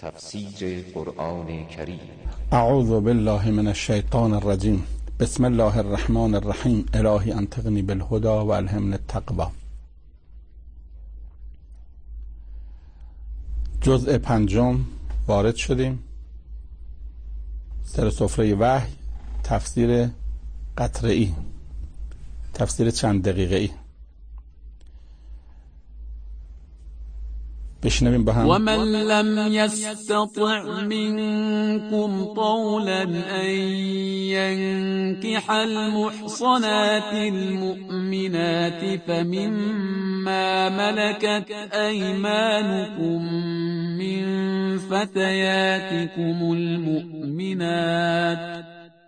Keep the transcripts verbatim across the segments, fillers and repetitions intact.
تفسیر قرآن کریم. اعوذ بالله من الشیطان الرجیم. بسم الله الرحمن الرحیم. الهی انطقنی بالهدى و الهمنی التقوی. جزء پنجم وارد شدیم. سر سفره وحی، تفسیر قطره‌ای، تفسیر چند دقیقه‌ای. بشنویم با هم. ومن لم يستطع منكم طولا أن ينكح المحصنات المؤمنات فمما ملكت أيمانكم من فتياتكم المؤمنات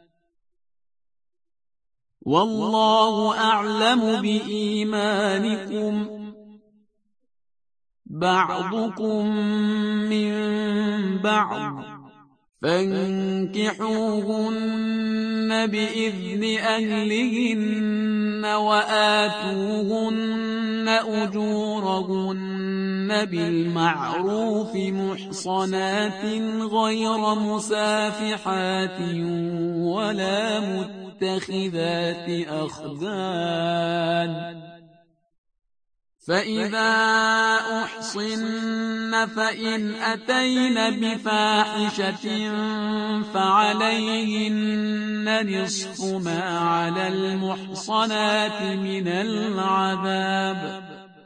والله أعلم بإيمانكم بعضكم من بعض فانكحوهن بإذن أهلهن وآتوهن أجورهن بالمعروف محصنات غير مسافحات ولا متخذات أخدان فإذا أحصن فإن أتين بفاحشة فعليهن نصف ما على المحصنات من العذاب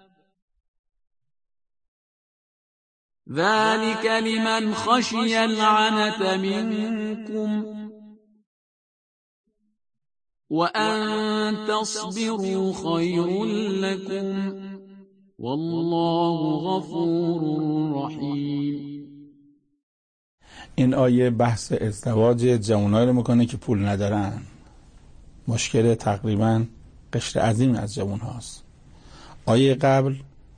ذلك لمن خشي العنة منكم وأن تصبروا خير لكم والله غفور رحیم. این آیه بحث ازدواج جوانایی رو میکنه که پول ندارن. مشکل تقریبا قشر عظیم از جوان هاست. آیه قبل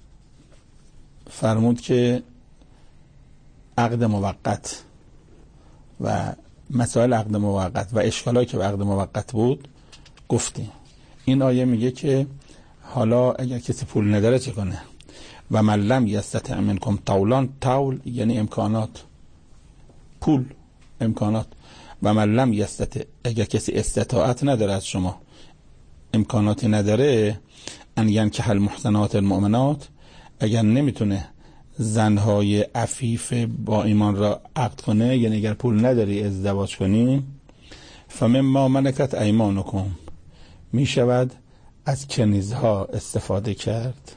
فرمود که عقد موقت و مسائل عقد موقت و اشکالایی که به عقد موقت بود گفتیم. این آیه میگه که حالا اگر کسی پول نداره چه کنه؟ و من لم یستطع منکم طولا، طول یعنی امکانات، پول امکانات. و من لم یستطع، اگر کسی استطاعت نداره از شما، امکاناتی نداره، ان ینکح المحصنات المؤمنات، اگر نمیتونه زنهای عفیف با ایمان را عقد کنه، یعنی اگر پول نداری ازدواج کنی، فمما ملکت ایمانکم، می شود از کنیزها استفاده کرد.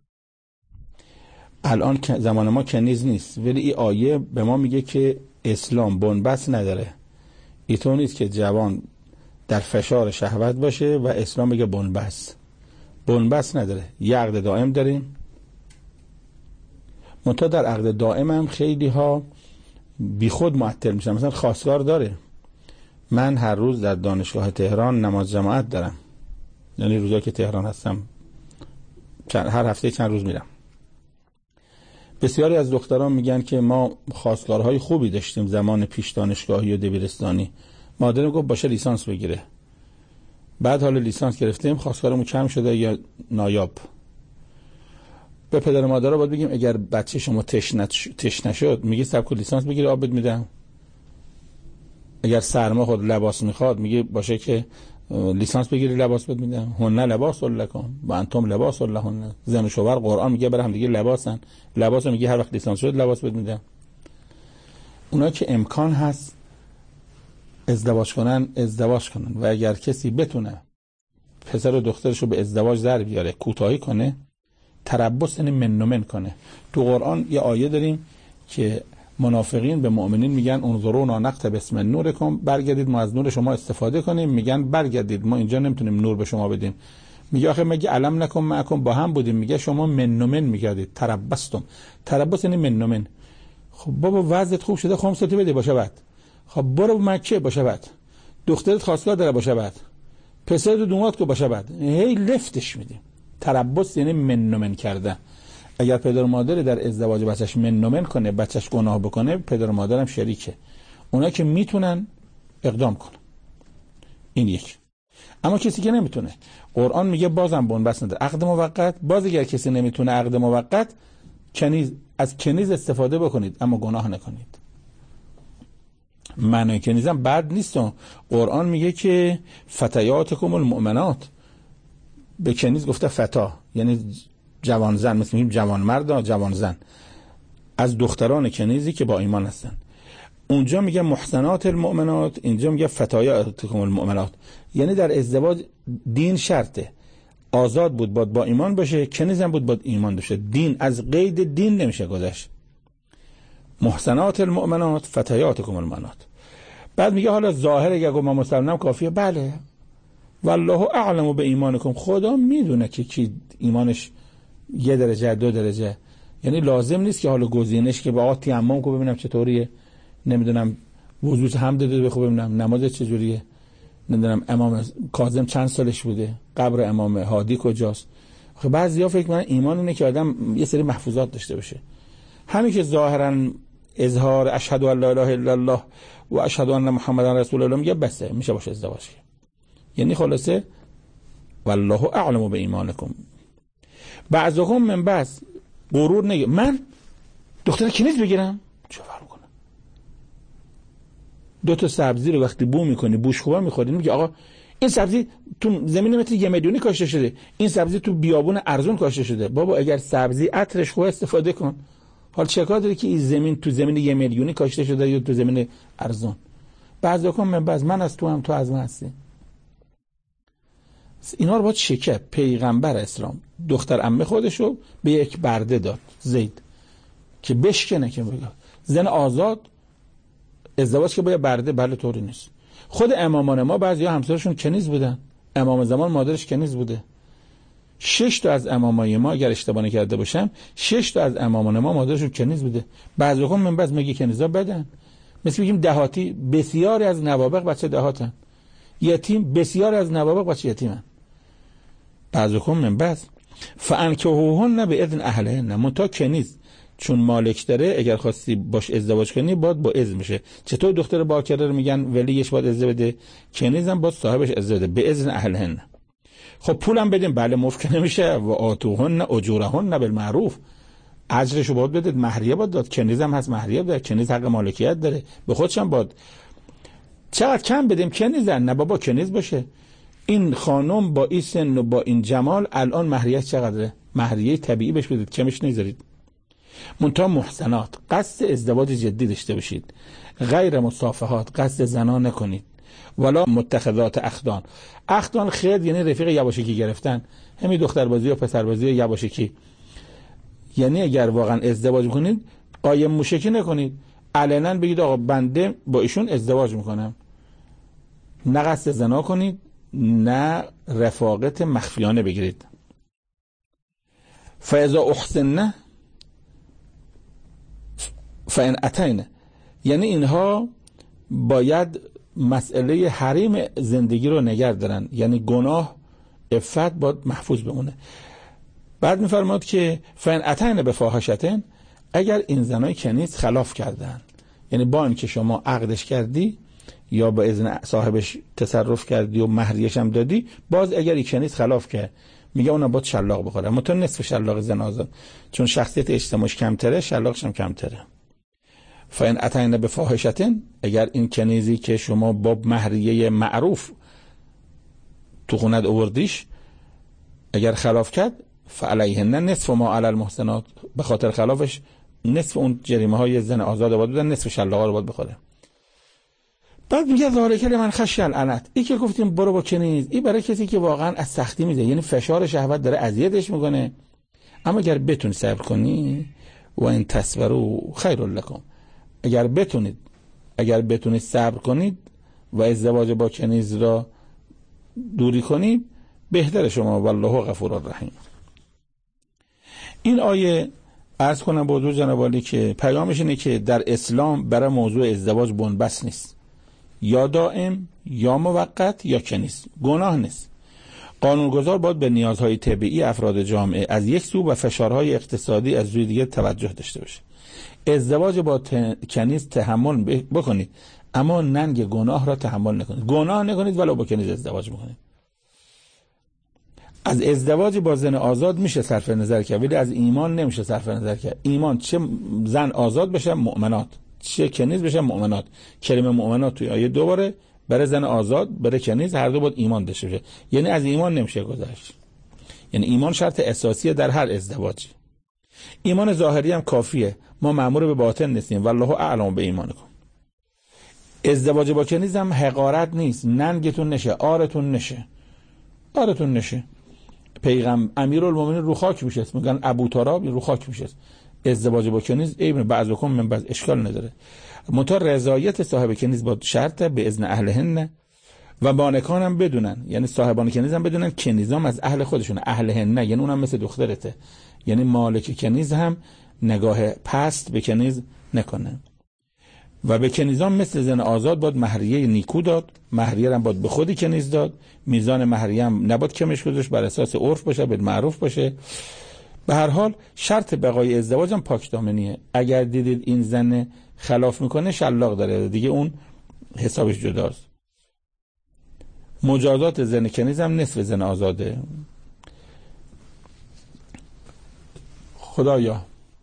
الان زمان ما کنیز نیست، ولی این آیه به ما میگه که اسلام بنبست نداره. اینطور نیست که جوان در فشار شهوت باشه و اسلام بگه بنبست. بنبست نداره. یه عقد دائم داریم. منتها در عقد دائم هم خیلی ها بی خود معطل میشن. مثلا خواستگار داره. من هر روز در دانشگاه تهران نماز جماعت دارم، یعنی روزایی که تهران هستم هر هفته چند روز میرم. بسیاری از دختران میگن که ما خواستگارهای خوبی داشتیم زمان پیش دانشگاهی و دبیرستانی. مادرم گفت باشه لیسانس بگیره. بعد حالا لیسانس گرفتیم، خواستگارمون کم شده یا نایاب. به پدر و مادرها باید بگیم اگر بچه شما تش نشد، میگه سبک لیسانس بگیره آب بد میدم. اگر سرما خود لباس میخواد، میگه باشه که لیسانس بگیری لباس بد میدم. هن لباس لکم و انتم لباس لهن. زن و شوهر قرآن میگه برای هم دیگه لباسن. لباس میگه هر وقت لیسانس شد لباس بد میدم. اونا که امکان هست ازدواج کنن ازدواج کنن و اگر کسی بتونه پسر و دخترشو به ازدواج در بیاره، کوتاهی کنه، تربص یعنی من و من کنه. تو قرآن یه آیه داریم که منافقین به مؤمنین میگن انظرونا نقتبس من نورکم، برگردید ما از نور شما استفاده کنیم. میگن برگردید ما اینجا نمیتونیم نور به شما بدیم. میگه آخه مگه علم نکن معکم، با هم بودیم. میگه شما من و من میگردید، تربستم. تربص یعنی من و من. خب بابا وضعت خوب شده، خمساتی بده باشه بعد. خب برو مکه باشه بعد. دخترت خواستگار داره باشه بعد. پسرت دومات کو باشه بعد. هی لفتش میدیم. تربص یعنی من و من کردن. اگر پدر و مادر در ازدواج بچهش من و من کنه، بچهش گناه بکنه، پدر و مادر هم شریکه. اونا که میتونن اقدام کنن. این یک. اما کسی که نمیتونه، قرآن میگه بازم بنبست نداره. عقد موقت، باز اگر کسی نمیتونه عقد موقت، کنیز از کنیز استفاده بکنید اما گناه نکنید. معنی کنیز هم بد نیست. قرآن میگه که فتیاتکم المؤمنات، به کنیز گفته فتا یعنی جوان زن، مثل میگیم جوان مرد جوان زن، از دختران کنیزی که با ایمان هستن. اونجا میگه محسنات المؤمنات، اینجا میگه فتیاتکم المؤمنات، یعنی در ازدواج دین شرطه. آزاد بود باید با ایمان باشه، کنیز هم بود باید ایمان باشه. دین از قید دین نمیشه گذشت. محسنات المؤمنات فتیاتکم المؤمنات. بعد میگه حالا ظاهر اگه ما مسلمانم کافیه؟ بله. والله اعلم به ایمانکم، خدا میدونه که کی ایمانش یه درجه دو درجه. یعنی لازم نیست که حالا گزینش که با آقا تیمم کو ببینم چطوریه، نمیدونم وضو هم داده بخو ببینم نماز چجوریه، نمیدونم امام کاظم چند سالش بوده، قبر امام هادی کجاست. خب بعضیا فکر می‌کنن ایمان اینه که آدم یه سری محفوظات داشته باشه. همین که ظاهرا اظهار اشهد ان لا اله الا الله و اشهد ان محمدن رسول الله میگه بسه، میشه باشه ازدواج کرد. یعنی خلاصه والله اعلم به ایمانکم. بعضهم من بعض غرور نگه من دختر کنیز بگیرم چه فرق کنه؟ دو تا سبزی رو وقتی بو میکنی بوش خوبا میخوری، میگه آقا این سبزی تو زمین متر یه میلیونی کاشته شده، این سبزی تو بیابون ارزون کاشته شده. بابا اگر سبزی عطرش خوب استفاده کن، حال چه کار داره که این زمین تو زمین یه میلیونی کاشته شده یا تو زمین ارزون؟ بعضی من بعض من از تو هم تو از من هستی. اینا رو باید شکر. پیغمبر اسلام دختر عمه خودشو به یک برده داد، زید، که بشکنه که بگه زن آزاد ازدواج که با یه برده. بله طوری نیست. خود امامان ما بعضیا همسرشون کنیز بودن، امام زمان مادرش کنیز بوده. شش تا از امامای ما اگر اشتباه نکرده باشم شش تا از امامان ما مادرشون کنیز بوده. بعضی‌ها من بعض میگه کنیزا بدن، مثل میگیم دهاتی بسیاری از نوابغ بچه دهاتن، یتیم بسیاری از نوابغ بچه یتیمن. بعضی‌ها من بعض فانکحوهن باذن اهلهن، منتها کنیز چون مالک داره اگر خواستی باش ازدواج کنی باید با اذن میشه. چطور دختر باکره رو میگن ولیش باید اجازه بده، کنیزم باید صاحبش اجازه بده به اذن اهلهن. خب پولم بدیم؟ بله مفت نمیشه. و آتوهن اجورهن بالمعروف، اجرشو باید بدید، مهریه باید داد. کنیزم هست مهریه داره، کنیز حق مالکیت داره، به خودشم باید. چقدر کم بدیم کنیزن؟ نه بابا کنیز باشه. این خانم با این سن و با این جمال الان مهریه چقدره؟ مهریه طبیعی بهش بدید، کمش نذارید. منتها محسنات، قصد ازدواج جدی داشته باشید، غیر مصافحات، قصد زنا نکنید، ولا متخذات اخدان. اخدان خد یعنی رفیق یواشکی گرفتن، همین دختربازی و پسربازی و یواشکی. یعنی اگر واقعا ازدواج میکنید قایم موشکی نکنید، علنا بگید آقا بنده با ایشون ازدواج میکنم. نه قصد زنا کنید، نه رفاقت مخفیانه بگیرید. فاذا احسنه فان اتینه، یعنی اینها باید مسئله حریم زندگی رو نگه دارن، یعنی گناه عفت باید محفوظ بمونه. بعد میفرماد که فان اتینه بفاحشة، اگر این زنای کنیز خلاف کردن، یعنی با این که شما عقدش کردی یا با اذن صاحبش تصرف کردی و مهریش هم دادی، باز اگر این کنیز خلاف کرد میگه اونم باید شلاق بخوره. اما تو نصف شلاق زن آزاد، چون شخصیت اجتماعیش کمتره شلاقش هم کمتره. فان اتینه بفاحشة، اگر این کنیزی که شما با مهریه معروف تو خونت آوردیش اگر خلاف کرد، فعلیهن نصف ما علی المحسنات، به خاطر خلافش نصف اون جریمه های زن آزاد باید بدن، نصف شلاقا رو باید بخوره. بعد میگه ذالک لمن خشی العنت، این که گفتیم برو با کنیز، این برای کسی که واقعا از سختی میده، یعنی فشار شهوت داره اذیتش میکنه. اما اگر بتونی صبر کنی، و ان تصبروا خیر لکم، اگر بتونید اگر بتونید صبر کنید و ازدواج با کنیز را دوری کنید بهتر شما، والله غفور الرحیم. این آیه عرض کنم با حضور جناب عالی که پیامش اینه که در اسلام برای موضوع ازدواج بنبست نیست، یا دائم یا موقت یا کنیز، گناه نیست. قانونگذار باید به نیازهای طبیعی افراد جامعه از یک سو و فشارهای اقتصادی از سوی دیگه توجه داشته باشه. ازدواج با کنیز تحمل بکنید، اما ننگ گناه را تحمل نکنید. گناه نکنید ولو با کنیز ازدواج بکنید. از ازدواج با زن آزاد میشه صرف نظر کرد، ولی از ایمان نمیشه صرف نظر کرد. ایمان چه زن آزاد بشه مؤمنات، چه کنیز بشه مؤمنات. کلمه مؤمنات توی آیه دوباره برای زن آزاد، برای کنیز، هر دو باید ایمان داشته باشه. یعنی از ایمان نمیشه گذشت. یعنی ایمان شرط اساسیه در هر ازدواجی. ایمان ظاهری هم کافیه، ما مأمور به باطن نیستیم. والله اعلم به ایمانکم. ازدواج با کنیز هم حقارت نیست، ننگتون نشه، آرتون نشه، آرتون نشه. پیغمبر امیرالمومنین رو خاک میشه، میگن ابو تراب رو خاک میشه. ازدواج با کنیز ابن بعضکم من بعض اشکال نداره. منتها رضایت صاحب کنیز با شرط به اذن اهلهن و بانکان هم بدونن، یعنی صاحبان کنیز هم بدونن کنیزام از اهل خودشونه، اهلهن، یعنی اونم مثل دخترته، یعنی مالک کنیز هم نگاه پست به کنیز نکنه. و به کنیزان مثل زن آزاد باید مهریه نیکو داد، مهریه هم باید به خودی کنیز داد، میزان مهریه هم نباید کمش گذاشت، بر اساس عرف باشه، به معروف باشه. به هر حال شرط بقای ازدواج هم پاک دامنیه. اگر دیدید این زن خلاف میکنه شلاق داره دیگه، اون حسابش جداست. مجازات زن کنیز هم نصف زن آزاده. خدایا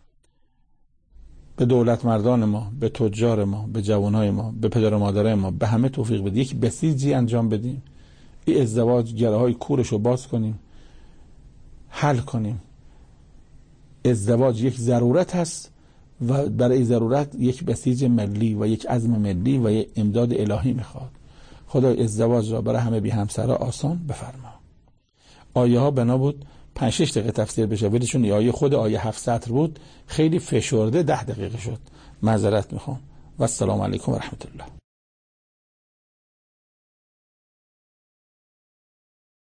به دولت مردان ما، به تجار ما، به جوانای ما، به پدر و مادرای ما، به همه توفیق بده. یک بسیجی انجام بدیم، این ازدواج گره های کورش رو باز کنیم، حل کنیم. ازدواج یک ضرورت هست و برای ضرورت یک بسیج ملی و یک عزم ملی و یک امداد الهی میخواد. خدا ازدواج را برای همه بی همسرا آسان بفرما. آیه ها بنا بود پنج شش دقیقه تفسیر بشه، ولی چون آیه خود آیه هفت سطر بود خیلی فشرده ده دقیقه شد. معذرت میخوام و السلام علیکم و رحمت الله.